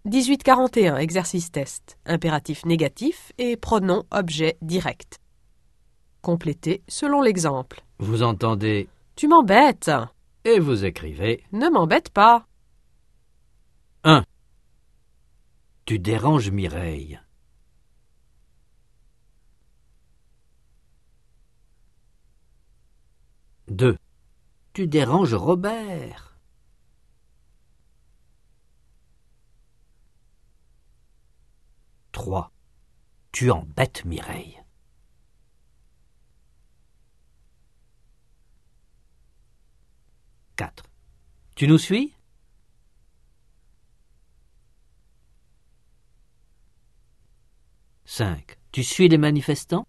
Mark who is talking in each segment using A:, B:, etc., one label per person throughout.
A: 1841, exercice test. Impératif négatif et pronom objet direct. Complétez selon l'exemple.
B: Vous entendez
A: « Tu m'embêtes »
B: et vous écrivez
A: « Ne m'embête pas »
B: 1. Tu déranges Mireille. 2. Tu déranges Robert. 3. Tu embêtes Mireille. 4. Tu nous suis? 5. Tu suis les manifestants?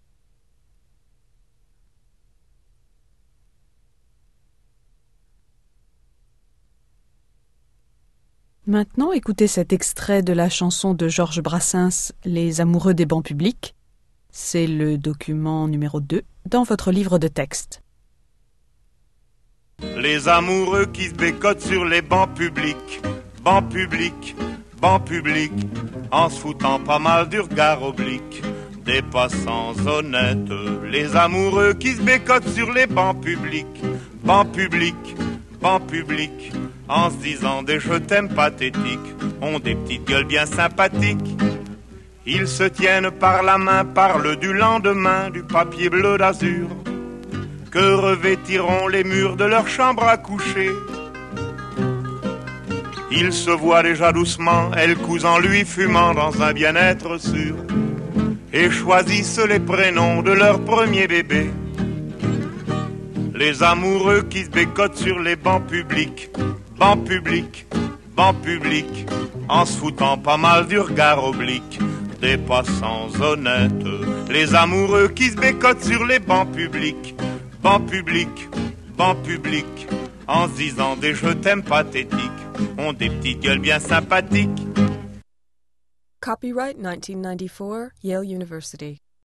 C: Maintenant, écoutez cet extrait de la chanson de Georges Brassens, Les amoureux des bancs publics. C'est le document numéro 2 dans votre livre de texte.
D: Les amoureux qui se bécotent sur les bancs publics, bancs publics, bancs publics, en se foutant pas mal du regard oblique des passants honnêtes. Les amoureux qui se bécotent sur les bancs publics, bancs publics, bancs publics, en se disant des je t'aime pathétiques, ont des petites gueules bien sympathiques. Ils se tiennent par la main, parlent du lendemain, du papier bleu d'azur, que revêtiront les murs de leur chambre à coucher. Ils se voient déjà doucement, elle cousant lui fumant dans un bien-être sûr, et choisissent les prénoms de leur premier bébé. Les amoureux qui se bécotent sur les bancs publics, bancs publics, bancs publics, en se foutant pas mal du regard oblique des passants honnêtes. Les amoureux qui se bécotent sur les bancs publics, bancs publics, bancs publics, en se disant des je t'aime pathétiques, ont des petites gueules bien sympathiques.
E: Copyright 1994, Yale University.